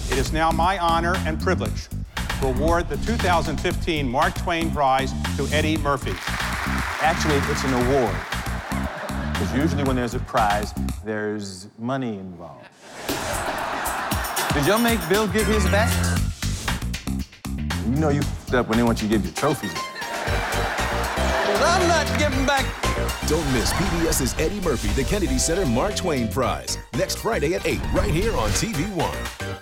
it is now my honor and privilege to award the 2015 Mark Twain Prize to Eddie Murphy. Actually, it's an award. Because usually when there's a prize, there's money involved. Did y'all make Bill give his back? You know you f***ed up when they want you to give your trophies. I'm not giving back. Don't miss PBS's Eddie Murphy, the Kennedy Center Mark Twain Prize. Next Friday at 8, right here on TV1.